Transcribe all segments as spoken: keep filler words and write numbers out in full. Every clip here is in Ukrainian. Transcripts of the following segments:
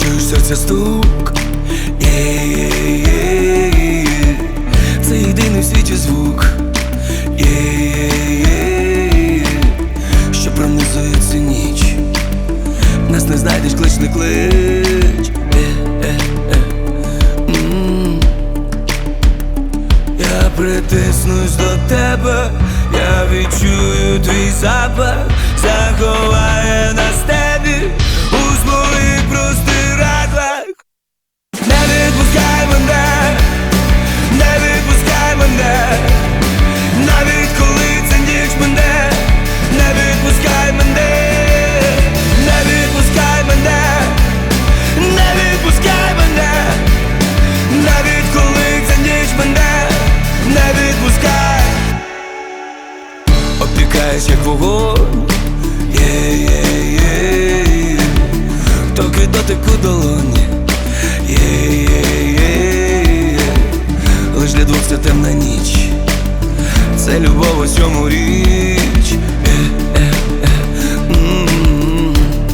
чуєш серця стук, є-є-є-є. Це єдиний в світі звук, є-є-є-є. Що пронизує цю ніч. Нас не знайдеш, клич не клич. М-м. Я притиснусь до тебе, я відчую твій запах, заховає нас тебе у своїх простирадлах. Не відпускай мене, не відпускай мене, навіть коли це ніч мене, не відпускай мене, не відпускай мене, не відпускай мене, навіть коли це ніч мене, не відпускай. Опікаєш як вогонь, є-є-є-є. Доки дотику долоні, є-є-є-є. Лиш для двох це темна ніч, це любов у цьому річ. М-м-м.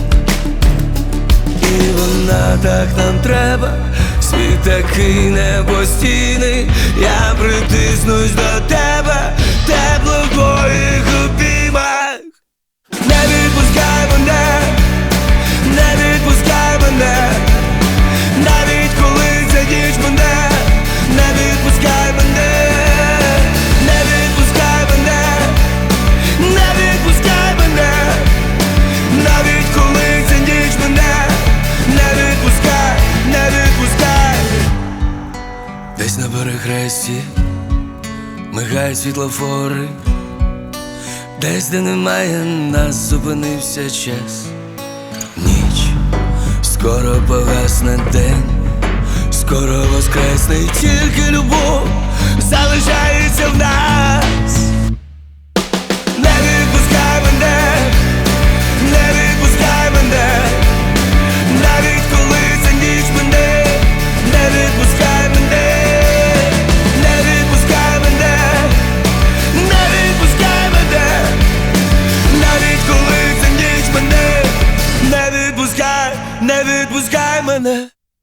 І вона так нам треба, світ такий непостійний. Я притиснусь до тебе, тепло в твоїх обіймах. Не відпускай мене, не відпускай мене, навіть коли це ніч мене, не відпускай мене, не відпускай мене, не відпускай мене, навіть коли це ніч мене, не відпускай, не відпускай. Десь на перехресті мигають світлофори, десь, де немає нас, зупинився час. Ніч, скоро погасне день, скоро воскресне, і тільки любов залишається в нас.